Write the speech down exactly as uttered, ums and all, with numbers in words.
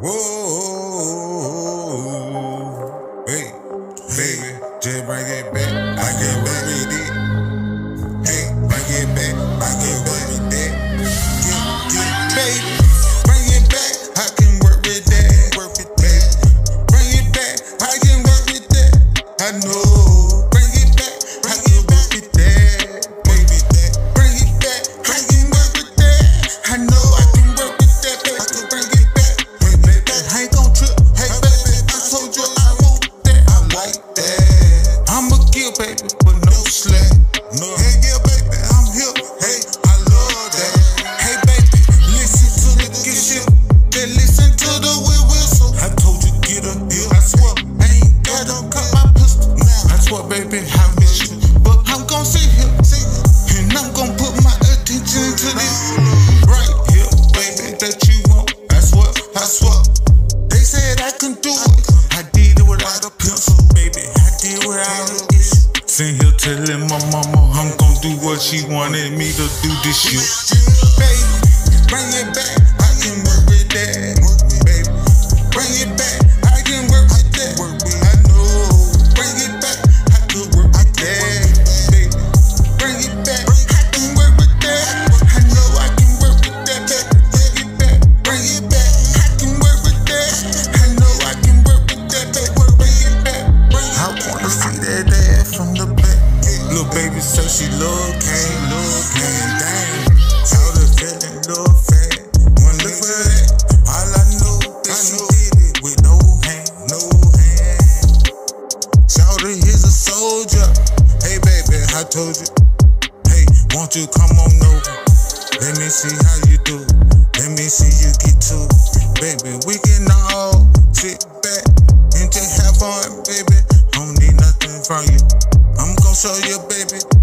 Whoa, hey, baby, just bring it back. I can work with it. Hey, bring it back. I can work with that. Get, get, baby, bring it back. I can work with that. Work with that. Bring it back. I can work with that. I know. Bring it back. I can work with that. Baby, that. Bring it back. I can work with that. I know I can work with that. Baby, I can bring it back. Bring it back. I ain't gon' trip. Hey, baby, I told you I want that. I like that. I'ma give, baby, but no slack. No. Hey, yeah, baby, I'm here. Hey, I love that. Hey, baby, listen to the good shit. Then listen to the wheel whistle. I told you get up here. I swear, I ain't gotta cut my pistol. I swear, baby, I miss you. But I'm gon' sit here, and I'm gon' put my attention to this. Right here, baby, that you want. I swear, I swear. They said I can do it. I did it without a pencil, baby. I did it without a issue. Sitting here telling my mama I'm gon' do what she wanted me to do this shit. Baby, bring it back. I can work with that. Baby, bring it back. I can work with that. I know. Bring it back. I can work with that. Baby, bring it back. I can work with that. I know I can work with that. Baby, bring it back. Bring it back. I can work with that. I know I can work with that. Baby, bring it back. I wanna see that ass from the back. Little baby say she love Kane, love Kane, dang. Shout the feeling, love fat. One look for that. All I know that she did it with no hand, no hand. Shout it, he's a soldier. Hey baby, I told you. Hey, won't you come on over? Let me see how you do. Let me see you get to it. Baby, we can all sit back and just have fun, baby. Don't need nothing from you. I'm gon' show you, baby.